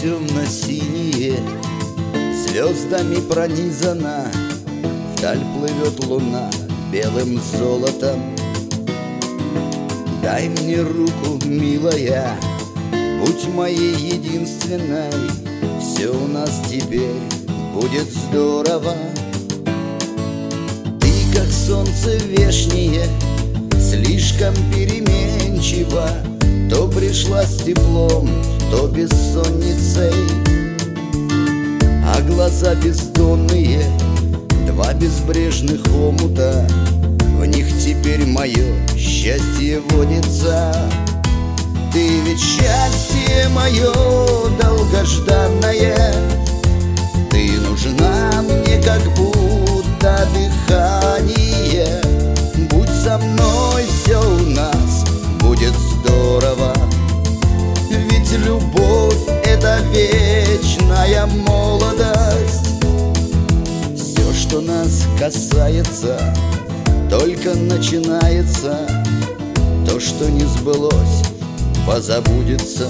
темно-синее, звездами пронизана, вдаль плывет луна белым золотом. Дай мне руку, милая, будь моей единственной, все у нас теперь будет здорово. Ты, как солнце вешнее, слишком переменчива, то пришла с теплом, то бессонницей. А глаза бездонные, два безбрежных омута, в них теперь мое счастье водится. Ты ведь счастье мое долгожданное, ты нужна мне как будто дыхание. Будь со мной, все у нас будет здорово. Ведь любовь — это вечная молодость. Все, что нас касается, только начинается. То, что не сбылось, позабудется.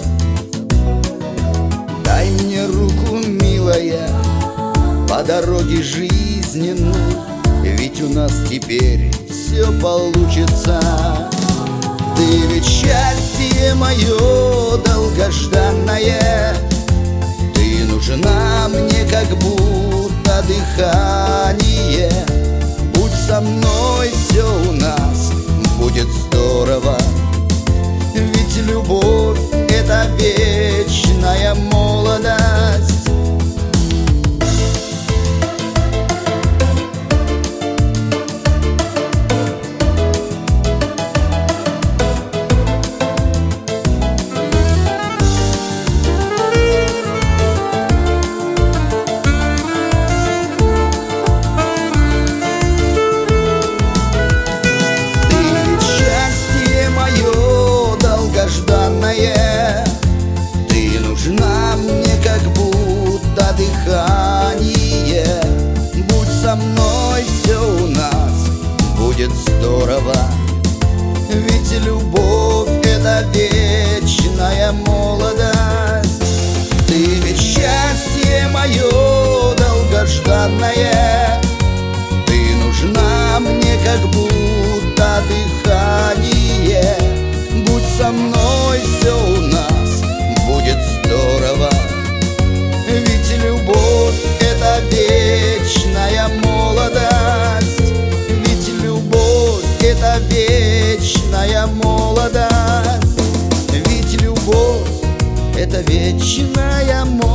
Дай мне руку, милая, по дороге жизненной, ведь у нас теперь все получится. Ты ведь счастье мое долгожданное, ты нужна мне как будто дыхание. Будь со мной, все у нас будет здорово. Ведь любовь — это вечная молодость. Ты нужна мне как будто дыхание. Будь со мной, все у нас будет здорово. Ведь любовь — это вечная молодость. Ты ведь счастье мое долгожданное, ты нужна мне как будто дыхание. Будь со мной, все у нас будет здорово. Ведь любовь — это вечная молодость. Ведь любовь — это вечная молодость. Ведь любовь — это вечная молодость.